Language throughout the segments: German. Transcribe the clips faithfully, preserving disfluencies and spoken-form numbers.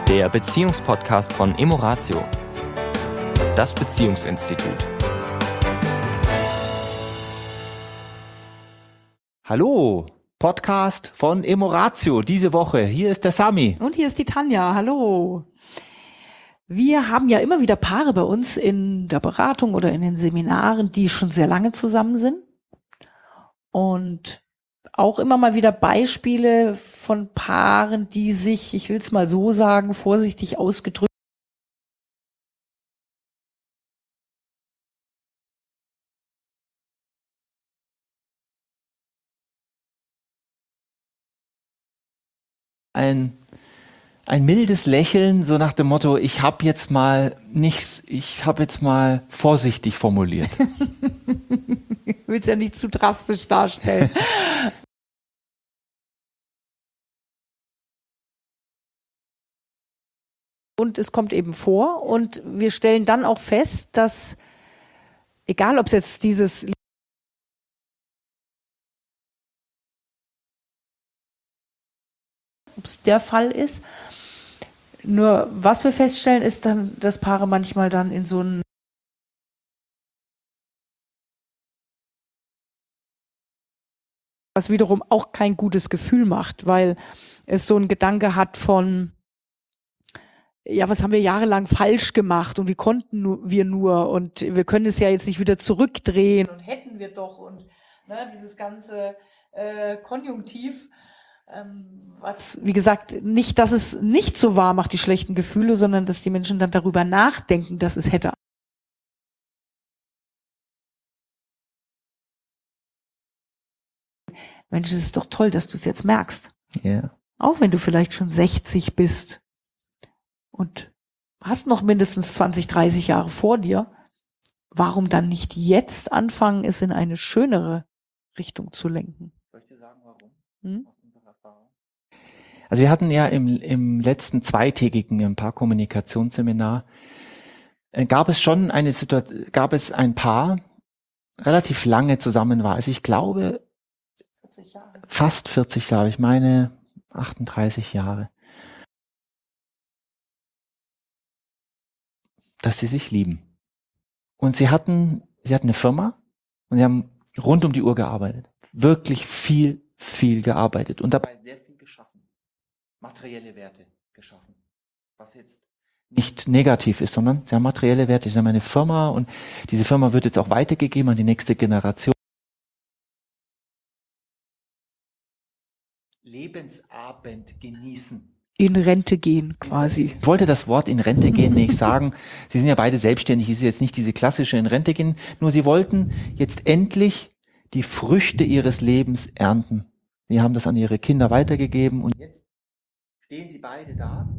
der Beziehungspodcast von Emoratio, das Beziehungsinstitut. Hallo, Podcast von Emoratio diese Woche. Hier ist der Sami. Und hier ist die Tanja. Hallo. Wir haben ja immer wieder Paare bei uns in der Beratung oder in den Seminaren, die schon sehr lange zusammen sind. Und auch immer mal wieder Beispiele von Paaren, die sich, ich will es mal so sagen, vorsichtig ausgedrückt, Ein, ein mildes Lächeln, so nach dem Motto, ich habe jetzt mal nichts, ich habe jetzt mal vorsichtig formuliert. ich will es ja nicht zu drastisch darstellen. Und es kommt eben vor und wir stellen dann auch fest, dass, egal ob es jetzt dieses ob es der Fall ist, nur was wir feststellen, ist dann, dass Paare manchmal dann in so einen was wiederum auch kein gutes Gefühl macht, weil es so einen Gedanke hat von ja, was haben wir jahrelang falsch gemacht und wie konnten wir nur und wir können es ja jetzt nicht wieder zurückdrehen und hätten wir doch und ne, dieses ganze äh, Konjunktiv, ähm, was, wie gesagt, nicht, dass es nicht so wahr macht, die schlechten Gefühle, sondern dass die Menschen dann darüber nachdenken, dass es hätte. Mensch, es ist doch toll, dass du es jetzt merkst. Ja. Yeah. Auch wenn du vielleicht schon sechzig bist. Und hast noch mindestens zwanzig, dreißig Jahre vor dir, warum dann nicht jetzt anfangen, es in eine schönere Richtung zu lenken? Soll ich dir sagen, warum? Hm? Also wir hatten ja im, im letzten zweitägigen Paarkommunikationsseminar, äh, gab es schon eine Situation, gab es ein Paar, relativ lange zusammen war. Also ich glaube, vierzig Jahre. Fast vierzig Jahre, ich meine achtunddreißig Jahre. Dass sie sich lieben. Und sie hatten, sie hatten eine Firma und sie haben rund um die Uhr gearbeitet. Wirklich viel, viel gearbeitet und dabei sehr viel geschaffen. Materielle Werte geschaffen. Was jetzt nicht negativ ist, sondern sie haben materielle Werte. Sie haben eine Firma und diese Firma wird jetzt auch weitergegeben an die nächste Generation. Lebensabend genießen. In Rente gehen quasi. Ich wollte das Wort in Rente gehen nicht sagen. Sie sind ja beide selbstständig. Es ist jetzt nicht diese klassische in Rente gehen. Nur sie wollten jetzt endlich die Früchte ihres Lebens ernten. Sie haben das an ihre Kinder weitergegeben und jetzt stehen sie beide da,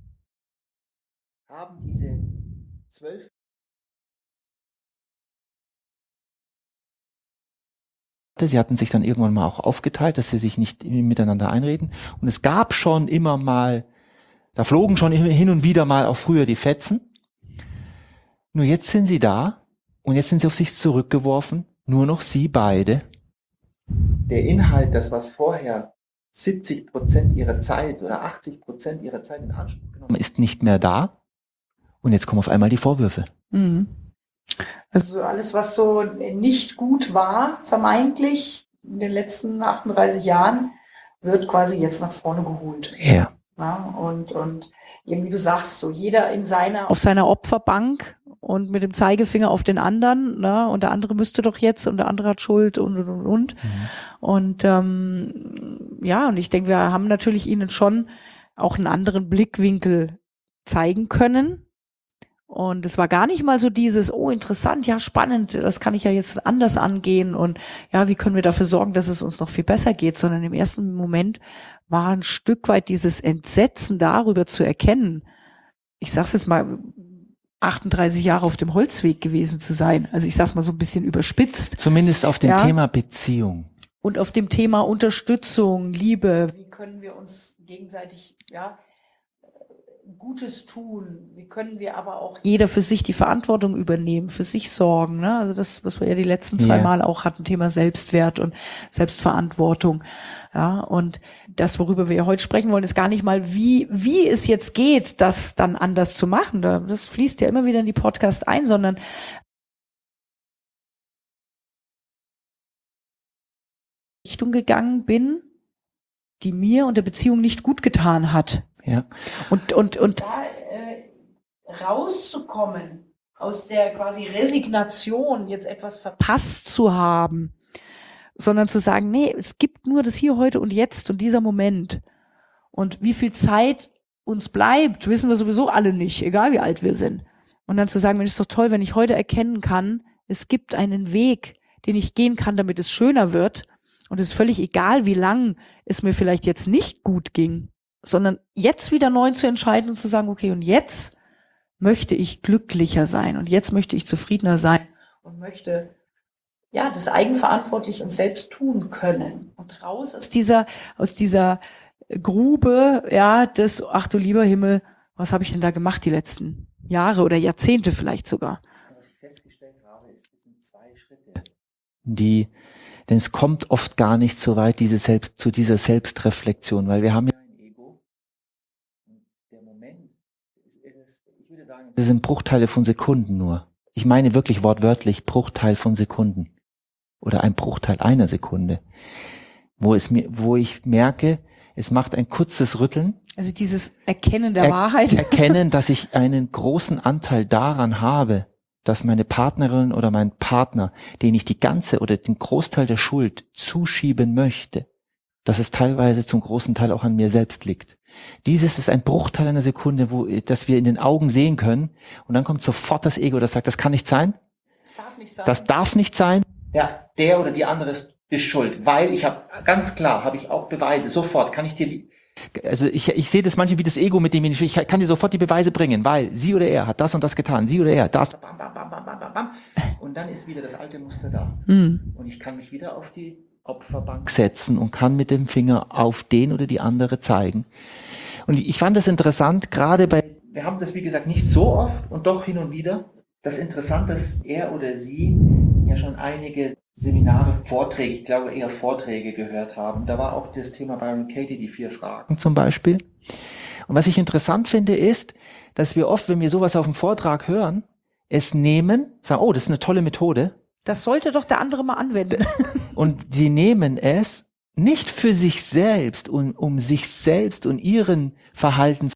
haben diese zwölf Sie hatten sich dann irgendwann mal auch aufgeteilt, dass sie sich nicht miteinander einreden. Und es gab schon immer mal, da flogen schon hin und wieder mal auch früher die Fetzen. Nur jetzt sind sie da und jetzt sind sie auf sich zurückgeworfen. Nur noch sie beide. Der Inhalt, das was vorher siebzig Prozent ihrer Zeit oder achtzig Prozent ihrer Zeit in Anspruch genommen ist, nicht mehr da. Und jetzt kommen auf einmal die Vorwürfe. Mhm. Also alles, was so nicht gut war, vermeintlich in den letzten achtunddreißig Jahren, wird quasi jetzt nach vorne geholt. Ja. Ja, und, und eben wie du sagst, so jeder in seiner, auf seiner Opferbank und mit dem Zeigefinger auf den anderen, ne, und der andere müsste doch jetzt und der andere hat Schuld und, und, und, und. Mhm. Und ähm, ja, und ich denke, wir haben natürlich ihnen schon auch einen anderen Blickwinkel zeigen können. Und es war gar nicht mal so dieses, oh interessant, ja spannend, das kann ich ja jetzt anders angehen und ja, wie können wir dafür sorgen, dass es uns noch viel besser geht, sondern im ersten Moment war ein Stück weit dieses Entsetzen darüber zu erkennen, ich sag's jetzt mal, achtunddreißig Jahre auf dem Holzweg gewesen zu sein. Also ich sag's mal so ein bisschen überspitzt. Zumindest auf dem ja. Thema Beziehung. Und auf dem Thema Unterstützung, Liebe. Wie können wir uns gegenseitig, ja, Gutes tun? Wie können wir aber auch jeder für sich die Verantwortung übernehmen, für sich sorgen? Ne? Also das, was wir ja die letzten zwei Ja. Mal auch hatten, Thema Selbstwert und Selbstverantwortung. Ja, und das, worüber wir heute sprechen wollen, ist gar nicht mal, wie, wie es jetzt geht, das dann anders zu machen. Das fließt ja immer wieder in die Podcast ein, sondern Richtung gegangen bin, die mir und der Beziehung nicht gut getan hat. Ja. Und, und, und da äh, rauszukommen aus der quasi Resignation, jetzt etwas verpasst zu haben, sondern zu sagen, nee, es gibt nur das Hier, heute und jetzt und dieser Moment. Und wie viel Zeit uns bleibt, wissen wir sowieso alle nicht, egal wie alt wir sind. Und dann zu sagen, Mensch, ist doch toll, wenn ich heute erkennen kann, es gibt einen Weg, den ich gehen kann, damit es schöner wird. Und es ist völlig egal, wie lang es mir vielleicht jetzt nicht gut ging, sondern jetzt wieder neu zu entscheiden und zu sagen, okay, und jetzt möchte ich glücklicher sein und jetzt möchte ich zufriedener sein und möchte ja das eigenverantwortlich und selbst tun können und raus aus dieser aus dieser Grube, ja, des ach du lieber Himmel, was habe ich denn da gemacht die letzten Jahre oder Jahrzehnte vielleicht sogar. Was ich festgestellt habe, ist, es sind zwei Schritte, die, denn es kommt oft gar nicht so weit, diese Selbst, zu dieser Selbstreflexion, weil wir haben ja ein Ego. Und der Moment, ist, ist, ich würde sagen, es sind Bruchteile von Sekunden nur. Ich meine wirklich wortwörtlich Bruchteil von Sekunden. Oder ein Bruchteil einer Sekunde. Wo es mir, wo ich merke, es macht ein kurzes Rütteln. Also dieses Erkennen der er, Wahrheit. Erkennen, dass ich einen großen Anteil daran habe, dass meine Partnerin oder mein Partner, den ich die ganze oder den Großteil der Schuld zuschieben möchte, dass es teilweise zum großen Teil auch an mir selbst liegt. Dieses ist ein Bruchteil einer Sekunde, wo, dass wir in den Augen sehen können, und dann kommt sofort das Ego, das sagt, das kann nicht sein. Das darf nicht sein. Das darf nicht sein. Der, der oder die andere ist, ist schuld, weil ich habe, ganz klar, habe ich auch Beweise, sofort kann ich dir, also ich, ich sehe das manchmal wie das Ego, mit dem ich, ich kann dir sofort die Beweise bringen, weil sie oder er hat das und das getan, sie oder er das, bam, bam, bam, bam, bam, bam, bam, und dann ist wieder das alte Muster da. Mhm. Und ich kann mich wieder auf die Opferbank setzen und kann mit dem Finger auf den oder die andere zeigen. Und ich fand das interessant, gerade bei, wir haben das wie gesagt nicht so oft und doch hin und wieder, das interessant, dass er oder sie ja schon einige Seminare, Vorträge, ich glaube eher Vorträge gehört haben. Da war auch das Thema Byron Katie, die vier Fragen zum Beispiel. Und was ich interessant finde, ist, dass wir oft, wenn wir sowas auf dem Vortrag hören, es nehmen, sagen, oh, das ist eine tolle Methode. Das sollte doch der andere mal anwenden. Und sie nehmen es nicht für sich selbst und um sich selbst und ihren Verhaltens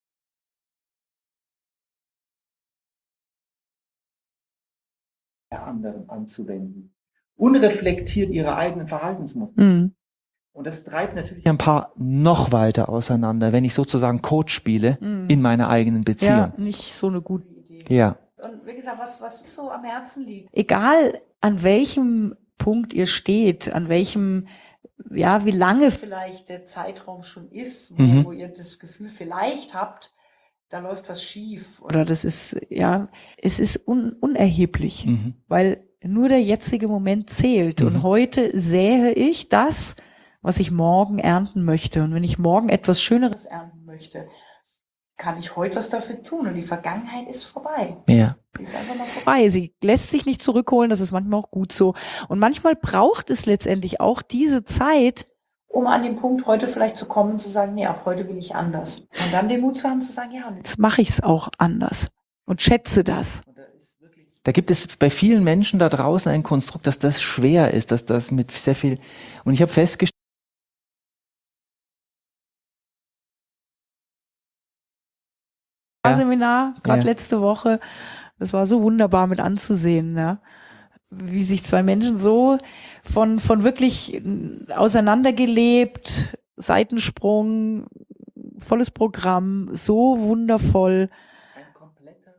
der anderen anzuwenden. Unreflektiert ihre eigenen Verhaltensmuster. Mhm. Und das treibt natürlich ein paar noch weiter auseinander, wenn ich sozusagen Coach spiele Mhm. in meiner eigenen Beziehung. Ja, nicht so eine gute Idee. Ja. Und wie gesagt, was, was so am Herzen liegt. Egal, an welchem Punkt ihr steht, an welchem, ja, wie lange vielleicht der Zeitraum schon ist, wo, Mhm. wo ihr das Gefühl vielleicht habt, da läuft was schief. Oder das ist, ja, es ist un, unerheblich, Mhm. weil nur der jetzige Moment zählt. Mhm. Und heute sähe ich das, was ich morgen ernten möchte. Und wenn ich morgen etwas Schöneres ernten möchte, kann ich heute was dafür tun. Und die Vergangenheit ist vorbei. Ja. Sie ist einfach mal vorbei. Sie lässt sich nicht zurückholen. Das ist manchmal auch gut so. Und manchmal braucht es letztendlich auch diese Zeit, um an den Punkt heute vielleicht zu kommen und zu sagen, nee, ab heute will ich anders. Und dann den Mut zu haben, zu sagen, ja, und jetzt mache ich es auch anders. Und schätze das. Da gibt es bei vielen Menschen da draußen ein Konstrukt, dass das schwer ist, dass das mit sehr viel, und ich habe festgestellt, ja. Seminar, gerade Ja. letzte Woche, das war so wunderbar mit anzusehen, ne? Wie sich zwei Menschen so von, von wirklich auseinandergelebt, Seitensprung, volles Programm, so wundervoll. ein kompletter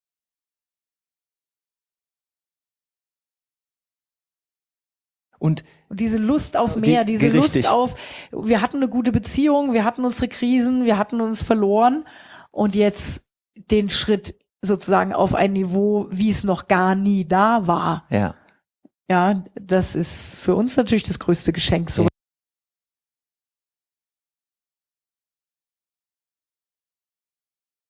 und Und diese Lust auf Die- mehr, diese richtig. Lust auf, wir hatten eine gute Beziehung, wir hatten unsere Krisen, wir hatten uns verloren und jetzt den Schritt sozusagen auf ein Niveau, wie es noch gar nie da war. ja. Ja, das ist für uns natürlich das größte Geschenk, so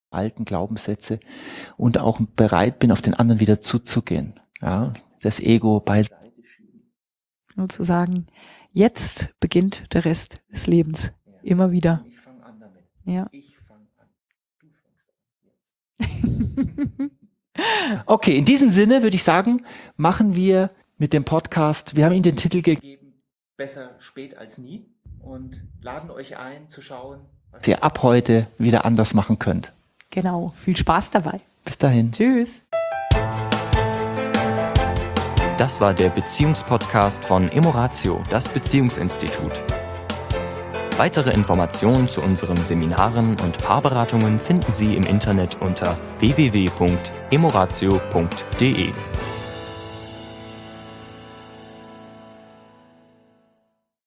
alten Glaubenssätze und auch bereit bin, auf den anderen wieder zuzugehen. Ja, das Ego beiseite schieben. Und zu sagen, jetzt beginnt der Rest des Lebens. Ja. Immer wieder. Ich fange an damit. Ja. Ich fange an. Du fängst an. Jetzt. Okay, in diesem Sinne würde ich sagen, machen wir mit dem Podcast, wir haben ihm den Titel gegeben, besser spät als nie, und laden euch ein zu schauen, was ihr ab heute wieder anders machen könnt. Genau. Viel Spaß dabei. Bis dahin. Tschüss. Das war der Beziehungspodcast von Emoratio, das Beziehungsinstitut. Weitere Informationen zu unseren Seminaren und Paarberatungen finden Sie im Internet unter w w w punkt emoratio punkt d e.